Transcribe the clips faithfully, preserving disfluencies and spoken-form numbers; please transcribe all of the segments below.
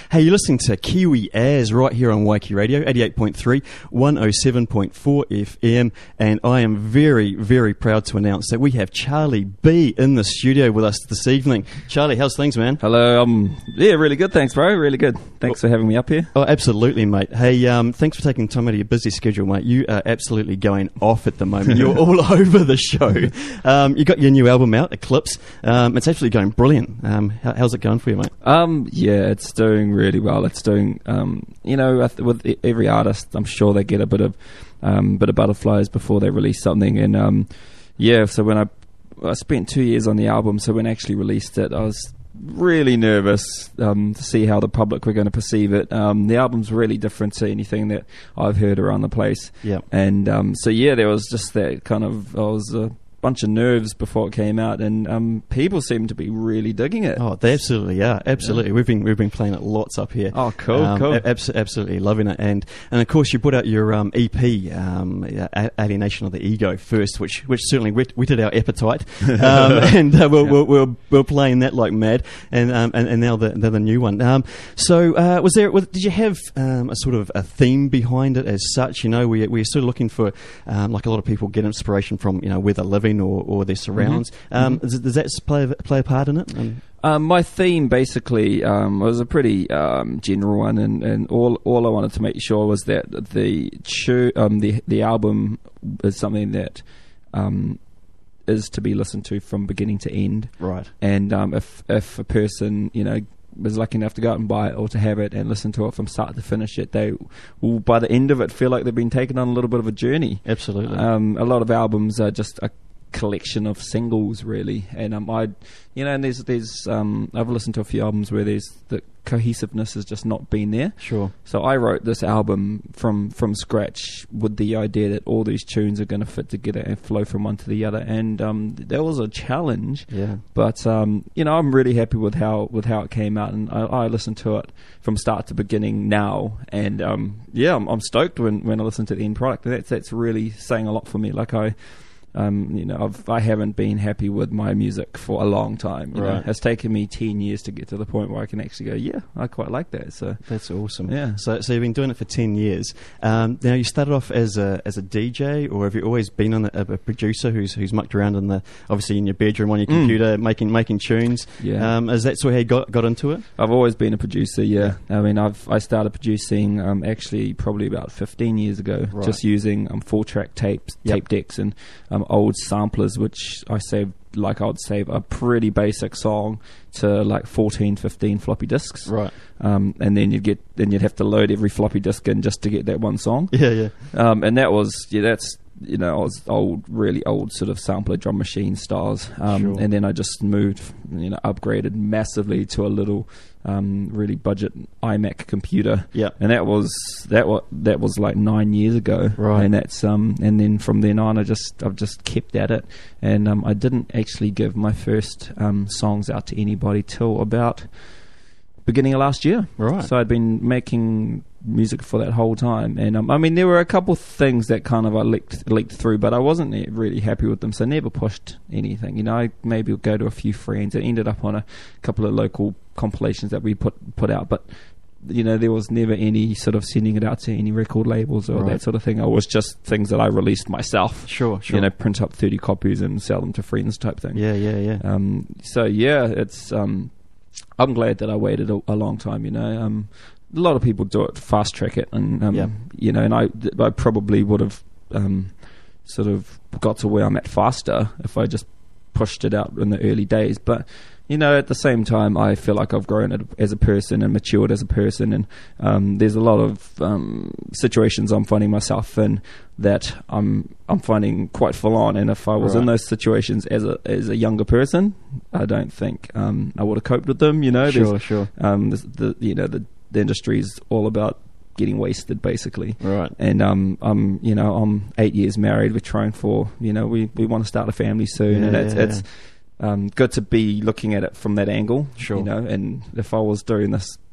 Hey, you're listening to Kiwi Az right here on Waiki Radio, eighty-eight point three, one oh seven point four F M, and I am very, very proud to announce that we have Charlie B in the studio with us this evening. Charlie, how's things, man? Hello, um, yeah, really good, thanks, bro, really good. Thanks for having me up here. Oh, absolutely, mate. Hey, um, thanks for taking time out of your busy schedule, mate. You are absolutely going off at the moment. You're all over the show. Um, you got your new album out, Eclipse. Um, it's actually going brilliant. Um, how, how's it going for you, mate? Um, yeah, it's doing really well. It's doing, um, you know, with every artist, I'm sure they get a bit of, um, bit of butterflies before they release something, and um, yeah. So when I, I spent two years on the album, so when I actually released it, I was really nervous um, to see how the public were going to perceive it. Um, the album's really different to anything that I've heard around the place. Yeah, and um, so yeah, there was just that kind of, I was a bunch of nerves before it came out, and um, people seem to be really digging it. Oh, they absolutely are. Absolutely, yeah. we've been we've been playing it lots up here. Oh, cool, um, cool. Abs- absolutely loving it, and and of course you put out your um, E P, um, Alienation of the Ego, first, which which certainly whet- whetted our appetite, um, and uh, we're, yeah. we're, we're we're playing that like mad, and um, and, and now the the, the new one. Um, so uh, was there? Was, did you have um, a sort of a theme behind it as such? You know, we we're sort of looking for um, like a lot of people get inspiration from, you know, where they're living or, or their surrounds. Mm-hmm. Um, mm-hmm. Does, does that play play a part in it? Um, Um, my theme basically um, was a pretty um, general one, and, and all all I wanted to make sure was that the chu- um, the the album is something that um, is to be listened to from beginning to end. Right. And um, if if a person, you know, was lucky enough to go out and buy it or to have it and listen to it from start to finish, it they will by the end of it feel like they've been taken on a little bit of a journey. Absolutely. Um, a lot of albums are just a collection of singles, really, and um, I, you know, and there's there's um, I've listened to a few albums where there's the cohesiveness has just not been there. Sure. So I wrote this album from from scratch with the idea that all these tunes are going to fit together and flow from one to the other, and um, that was a challenge. Yeah. But um, you know, I'm really happy with how with how it came out, and I, I listen to it from start to beginning now, and um, yeah, I'm, I'm stoked when when I listen to the end product. That's that's really saying a lot for me. Like I. Um, you know, I've, I haven't been happy with my music for a long time. You right. know? It's taken me ten years to get to the point where I can actually go, yeah, I quite like that. So that's awesome. Yeah. So, so you've been doing it for ten years. Um, now you started off as a as a D J, or have you always been on a, a producer who's who's mucked around in the obviously in your bedroom on your computer mm. making making tunes? Yeah. Um, is that sort of how you got got into it? I've always been a producer. Yeah. I mean, I've I started producing um, actually probably about fifteen years ago, right. just using um, four track tapes, yep. tape decks, and um, old samplers, which I saved, like I would save a pretty basic song to like fourteen, fifteen floppy disks. Right. Um, and then you'd get, then you'd have to load every floppy disk in just to get that one song. Yeah, yeah. Um, and that was, yeah, that's, you know, I was old, really old sort of sampler drum machine styles. Um, sure. And then I just moved, you know, upgraded massively to a little, um, really budget iMac computer. Yeah. And that was, that was, that was like nine years ago. Right. And that's, um, and then from then on, I just, I've just kept at it. And, um, I didn't actually give my first, um, songs out to anybody till about beginning of last year. Right. So I'd been making music for that whole time, and um, I mean, there were a couple of things that kind of I leaked leaked through, but I wasn't really happy with them, so I never pushed anything. You know, I maybe would go to a few friends. It ended up on a couple of local compilations that we put put out, but you know, there was never any sort of sending it out to any record labels or right. that sort of thing. It was just things that I released myself. Sure, sure. You know, print up thirty copies and sell them to friends type thing. Yeah, yeah, yeah. Um, so yeah, it's um, I'm glad that I waited a, a long time. You know, um. A lot of people do it, fast track it, and um, yeah. you know, and I, I probably would have um, sort of got to where I'm at faster if I just pushed it out in the early days. But you know, at the same time, I feel like I've grown as a person and matured as a person, and um, there's a lot of um, situations I'm finding myself in that I'm I'm finding quite full on. And if I was right. in those situations as a as a younger person, I don't think um, I would have coped with them. You know, sure, there's, sure. Um, the, the you know the The industry is all about getting wasted, basically. Right. And um, I'm, you know, I'm eight years married. We're trying for, you know, we, we want to start a family soon, yeah, and it's yeah, it's um, good to be looking at it from that angle. Sure. You know, and if I was doing this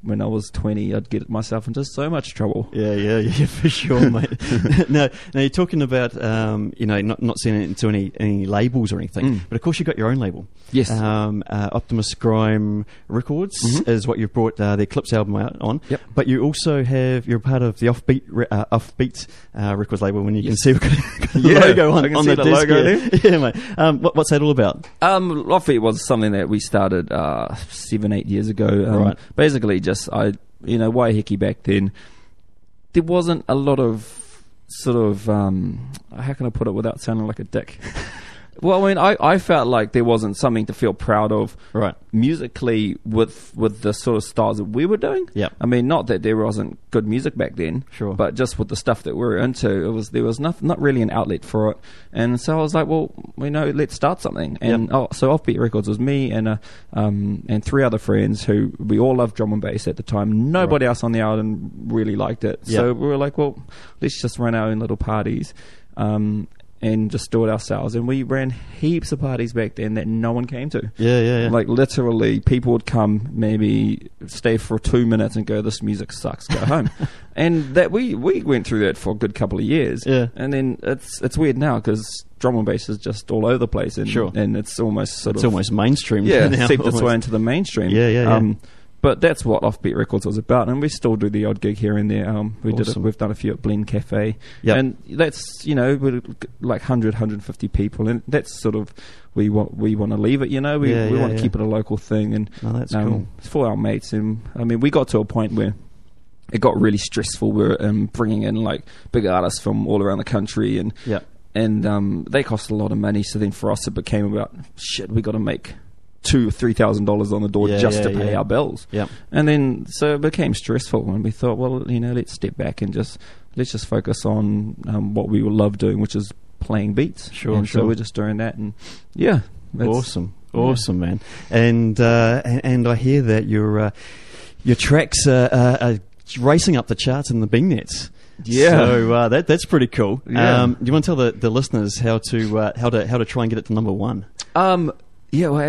when I was twenty, I'd get myself into so much trouble. Yeah, yeah, yeah, for sure, mate. now, now you're talking about, um, you know, not not sending it into any, any labels or anything, Mm. but of course you've got your own label. Yes. Um, uh, Optimus Grime Records Mhm. is what you've brought uh, the Eclipse album out on. Yep. But you also have, you're part of the Offbeat re- uh, Offbeat uh, Records label. When you Yes. can see we've got the Yeah, logo on, I can on see the, the disc logo here. Yeah, mate. Um, what, what's that all about? Um, Offbeat was something that we started uh, seven, eight years ago. Um, Right. Basically, just I, you know, Waiheke back then, there wasn't a lot of sort of um, how can I put it without sounding like a dick? Well, I mean, I, I felt like there wasn't something to feel proud of Right. musically with with the sort of styles that we were doing. Yep. I mean, not that there wasn't good music back then, Sure. but just with the stuff that we were into, it was there was not not really an outlet for it. And so I was like, well, you know, let's start something. And oh, so Offbeat Records was me and uh, um and three other friends who we all loved drum and bass at the time. Nobody Right. else on the island really liked it. Yep. So we were like, well, let's just run our own little parties. Um, and just do it ourselves. And we ran heaps of parties back then that no one came to. Yeah, yeah, yeah. Like literally, people would come, maybe stay for two minutes and go, "This music sucks, go home." And that we, we went through that for a good couple of years. Yeah. And then it's it's weird now because drum and bass is just all over the place, and Sure. and it's almost sort it's of almost mainstream. yeah, now, seeped its almost. way into the mainstream. Yeah, yeah, yeah. Um, but that's what Offbeat Records was about, and we still do the odd gig here and there. Um, we did it, Awesome. we've done a few at Blend Cafe, Yep. and that's you know we're like one hundred, one hundred fifty people, and that's sort of we want we want to leave it. You know, we Yeah, we yeah, want to yeah. keep it a local thing, and No, that's um, cool. it's for our mates. And I mean, we got to a point where it got really stressful. We were um, bringing in like big artists from all around the country, and Yeah. and um, they cost a lot of money. So then for us, it became about shit. We got to make two or three thousand dollars on the door Yeah, just yeah, to pay yeah. our bills. Yep. And then so it became stressful, and we thought, well, you know, let's step back and just let's just focus on um, what we love doing, which is playing beats. Sure, and sure. So we're just doing that, and yeah, it's- Awesome, yeah. awesome, man. And uh, and, and I hear that your uh, your tracks are, are, are racing up the charts in the Bing Nets. Yeah. So uh, that that's pretty cool. Yeah. Um, do you want to tell the, the listeners how to uh, how to how to try and get it to number one? Um, yeah, well,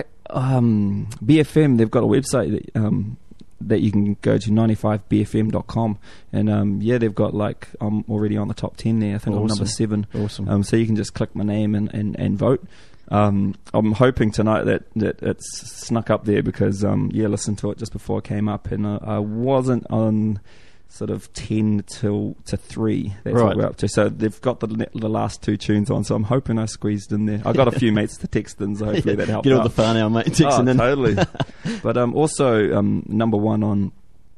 um, B F M, they've got a website that, um, that you can go to ninety-five b f m dot com, and um, yeah, they've got like I'm already on the top ten there. I think I'm Awesome. number seven. Awesome. Um, so you can just click my name and, and, and vote. Um, I'm hoping tonight that, that it's snuck up there because um, yeah, listened to it just before I came up, and I, I wasn't on sort of ten till to three. That's Right. what we're up to. So they've got the the last two tunes on. So I'm hoping I squeezed in there. I got a few mates to text in, so hopefully that helped. Get all out. the far now, mate. Oh, Texting in. totally. But um, also um, number one on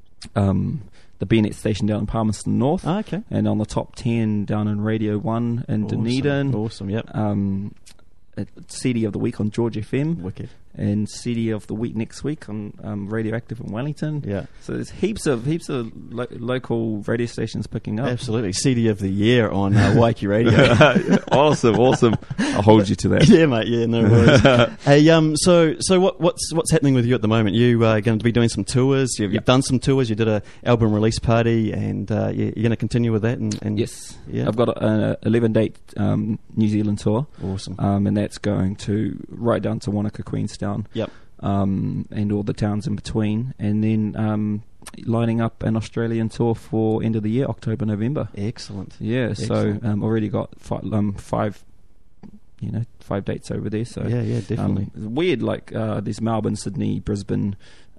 um, the B Net station down in Palmerston North, Ah, okay. and on the top ten down in Radio One in Awesome. Dunedin. Awesome. Yep. Um, a C D of the week on George F M, Wicked. and C D of the week next week on um, Radioactive in Wellington. Yeah. So there's heaps of heaps of lo- local radio stations picking up. Absolutely. C D of the year on uh, Waikiki Radio. Awesome, awesome. I'll hold you to that. Yeah, mate. Yeah, no worries. Hey, um, so so what what's what's happening with you at the moment? You uh, going to be doing some tours? You've, you've Yep. done some tours. You did a album release party, and uh, you, you're going to continue with that. And, and Yes, yeah, I've got a, a eleven date um, New Zealand tour. awesome. Um, and that's going to right down to Wanaka, Queenstown, Yep. um, and all the towns in between, and then um, lining up an Australian tour for end of the year, October, November. Excellent. Yeah, so Excellent. um, already got five, um, five, you know, five dates over there. So Yeah, yeah, definitely. um, it's weird. Like uh, there's Melbourne, Sydney, Brisbane,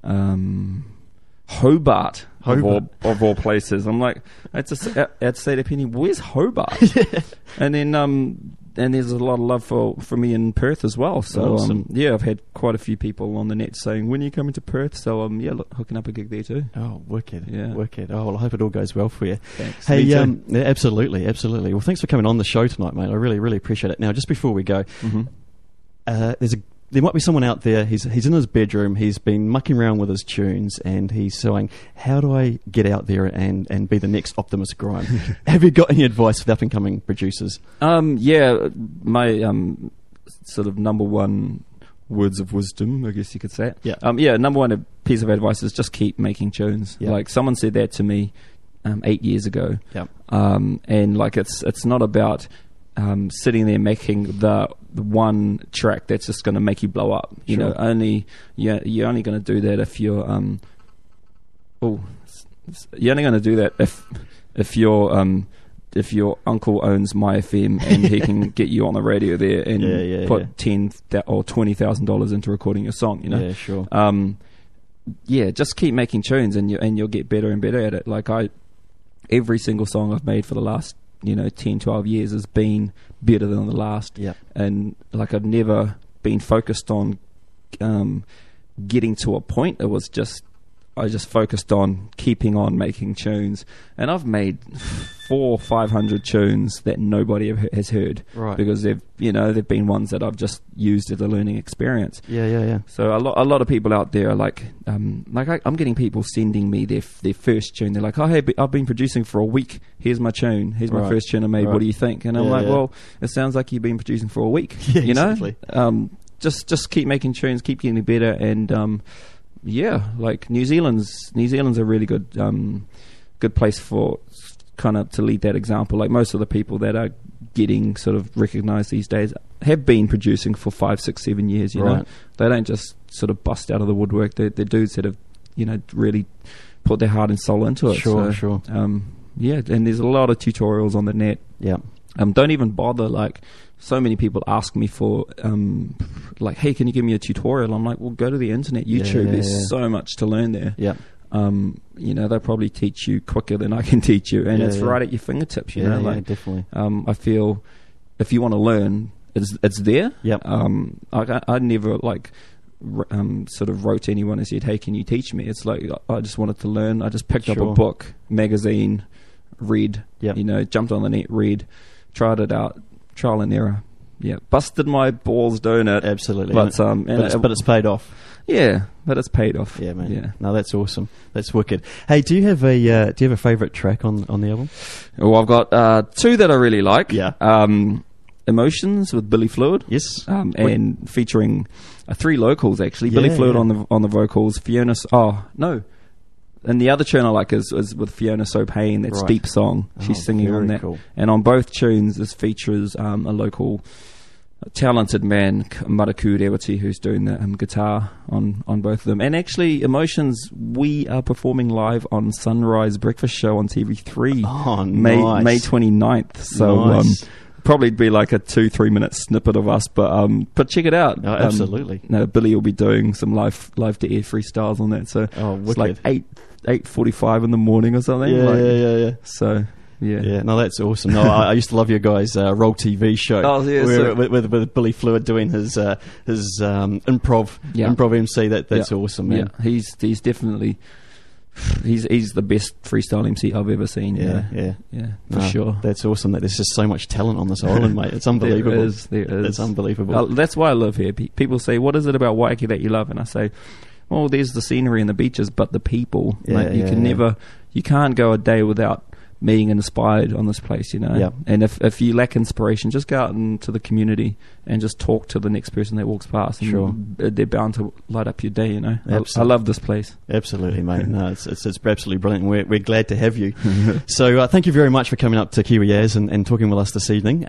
um, Hobart, Of, Hobart. all, of all places. I'm like, I'd just I'd say to Penny, where's Hobart? And then um, and there's a lot of love for, for me in Perth as well. So Awesome. um, yeah, I've had quite a few people on the net saying, when are you coming to Perth? So um, yeah, look, hooking up a gig there too. Oh, wicked. Yeah. Wicked. Oh, well, I hope it all goes well for you. Thanks. Hey, Me too. um, yeah, absolutely, absolutely. Well, thanks for coming on the show tonight, mate. I really, really appreciate it. Now, just before we go, Mhm. uh, there's a there might be someone out there. He's he's in his bedroom. He's been mucking around with his tunes, and he's saying, "How do I get out there and, and be the next Optimus Grime?" Have you got any advice for the up and coming producers? Um, yeah, my um, sort of number one words of wisdom, I guess you could say it. Yeah. Um, yeah, number one piece of advice is just keep making tunes. Yeah. Like someone said that to me um, eight years ago. Yeah. Um, and like it's it's not about um, sitting there making the, the one track that's just going to make you blow up. You Sure. know, only you're, you're only going to do that if you're um, oh, you're only going to do that if if your um if your uncle owns My F M and he can get you on the radio there and yeah, yeah, put yeah. ten th- or twenty thousand dollars into recording your song, you know. Yeah, sure. Um, yeah, just keep making tunes and you and you'll get better and better at it. Like I, every single song I've made for the last you know ten, twelve years has been better than the last. Yeah, and like I've never been focused on um, getting to a point. It was just I just focused on keeping on making tunes, and I've made four, five hundred tunes that nobody have- has heard, right? Because they've, you know, they've been ones that I've just used as a learning experience. Yeah, yeah, yeah. So a lot, a lot of people out there are like, um, like I, I'm getting people sending me their their first tune. They're like, oh, hey, I've been producing for a week. Here's my tune. Here's my Right. first tune I made. Right. What do you think? And I'm Yeah, like, yeah. well, it sounds like you've been producing for a week. Yeah, you know, exactly. um, just just keep making tunes, keep getting better, and um, yeah, like New Zealand's New Zealand's a really good um, good place for kind of to lead that example. Like most of the people that are getting sort of recognised these days have been producing for five, six, seven years. You Right. know, they don't just sort of bust out of the woodwork. They're, they're dudes that have you know really put their heart and soul into it. Sure, So, sure. Um, yeah, and there's a lot of tutorials on the net. Yeah. Um, don't even bother. Like, so many people ask me for, um, like, hey, can you give me a tutorial? I'm like, well, go to the internet, Yeah, YouTube. yeah, There's yeah. so much to learn there. Yeah. Um, you know, they'll probably teach you quicker than I can teach you, and Yeah, it's yeah. right at your fingertips. You yeah, know, yeah, like, definitely. um, I feel if you want to learn, it's it's there. Yep. Um, I, I never like. r- Um, sort of wrote to anyone and said, "Hey, can you teach me?" It's like I I just wanted to learn. I just picked up Sure. a book, magazine, read. Yep. You know, jumped on the net, read, tried it out, trial and error. Yeah, busted my balls doing it, Absolutely. but um, but, and it's, it- but it's paid off. yeah, but it's paid off. Yeah, man. Yeah. No, that's awesome. That's wicked. Hey, do you have a uh, do you have a favourite track on, on the album? Well, I've got uh, two that I really like. Yeah. Um, Emotions with Billy Fluid. Yes. Um, Wait. and featuring uh, three locals actually. Billy Yeah, Fluid yeah. on the on the vocals. Fiona. S- Oh no. And the other tune I like is, is with Fiona So Payne. That's Right. Deep Song. She's Oh, singing very on that. cool. And on both tunes, this features um, a local talented man, K- Maraku Rewati, who's doing the um, guitar on, on both of them. And actually, Emotions, we are performing live on Sunrise Breakfast Show on T V three. Oh, May nice. May twenty-ninth. So Nice. um, probably be like a two three minute snippet of us, but um, but check it out. Oh, Um, absolutely. no, Billy will be doing some live live to air freestyles on that. So Oh, it's wicked. like eight eight forty five in the morning or something. yeah, like, yeah, yeah, yeah. So yeah. Yeah, no, that's awesome. No, I, I used to love your guys' uh, Roll T V show. Oh, yeah, where, so- with, with, with Billy Fluid doing his uh, his um, improv Yeah. improv M C. That that's Yeah. awesome, man. Yeah, he's he's definitely he's he's the best freestyle M C I've ever seen. Yeah, Yeah, yeah, yeah, for No, sure. That's awesome. That there's just so much talent on this island, mate. It's unbelievable. There is, there is. It's unbelievable. Uh, that's why I live here. Pe- people say, "What is it about Waikiki that you love?" And I say, "Well, there's the scenery and the beaches, but the people. Yeah, like, you yeah, can yeah. never, you can't go a day without being inspired on this place, you know. Yeah. And if if you lack inspiration, just go out into the community and just talk to the next person that walks past. And Sure. b- they're bound to light up your day, you know. I, I Absolutely. love this place. Absolutely, mate. No, it's, it's, it's absolutely brilliant. And we're, we're glad to have you. So uh, thank you very much for coming up to Kiwi Yaz and, and talking with us this evening.